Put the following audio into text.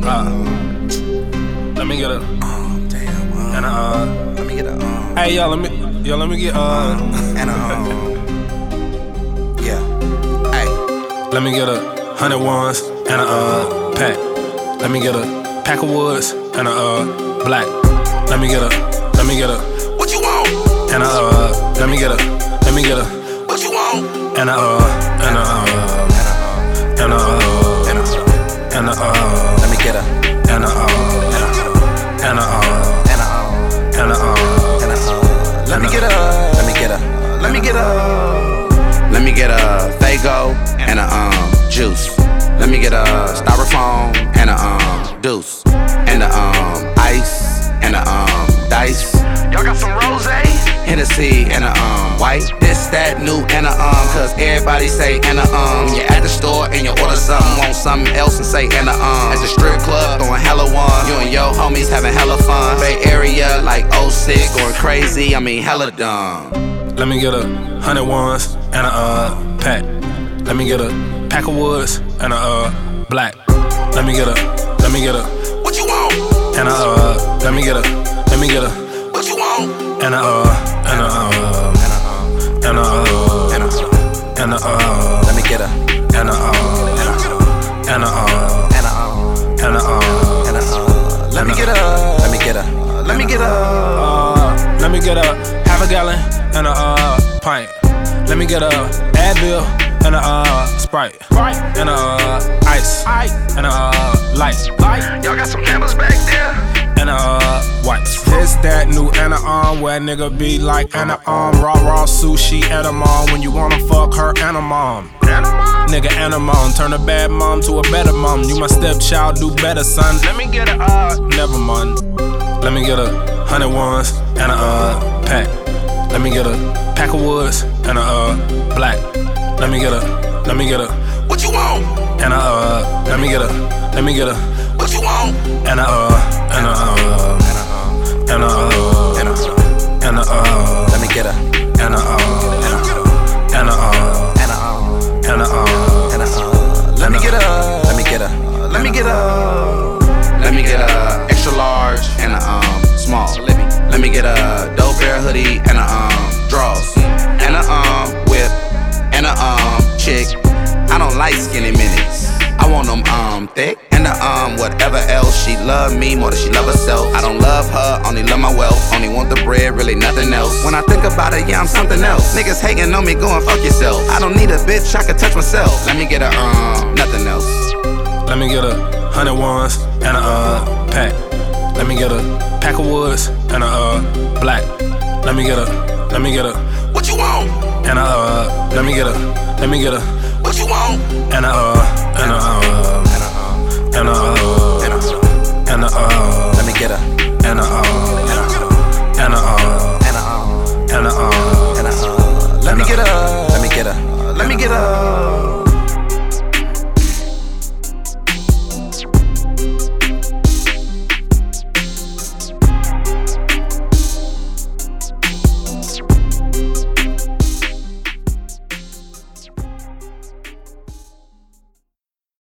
Let me get a Damn. and Let me get a hey yo, let me get and yeah. Hey. let me get 100 ones and a pack. Let me get a pack of woods and a black. Let me get a What you want? and let me get a What you want? and Let me get a and Let me get a Let me get a Let me get a Fago and a juice. Let me get a styrofoam and a deuce. And a ice and a dice. Y'all got some rosé? Hennessy and a white. This, that, new and a cause everybody say and a You're at the store and you order something, want something else and say and a At the strip club, throwing hella one. You and your homies having hella fun. Bay Area like 06, going crazy, I mean hella dumb. let me get 100 ones and a pack. Let me get a pack of woods and a black. Let me get a What you want? and let me get a What you want? and Let me get a Let me get a half a gallon and a pint. Let me get a Advil and a Sprite and a ice and a light. Y'all got some numbers back there? And wipes. This that new Anna where a nigga be like Anna raw sushi and a mom when you wanna fuck her and a mom. Nigga and a mom, turn a bad mom to a better mom. You my stepchild, do better, son. Let me get a never mind. Let me get 100 ones and a pack. Let me get a pack of woods and a black. Let me get a What you want? and let me get a What you want? and Let me get a Let me get a extra large and a small. Let me get a dope bear hoodie and a draws and a whip and a chick. I don't like skinny minis. I want them thick and the whatever else. She love me more than she love herself. I don't love her, only love my wealth. Only want the bread, really nothing else. When I think about it, yeah, I'm something else. Niggas hating on me, go and fuck yourself. I don't need a bitch, I can touch myself. Let me get a nothing else. Let me get 100 ones and a pack. Let me get a pack of woods and a black. Let me get a What you want? and let me get a What you want? and Let me get a and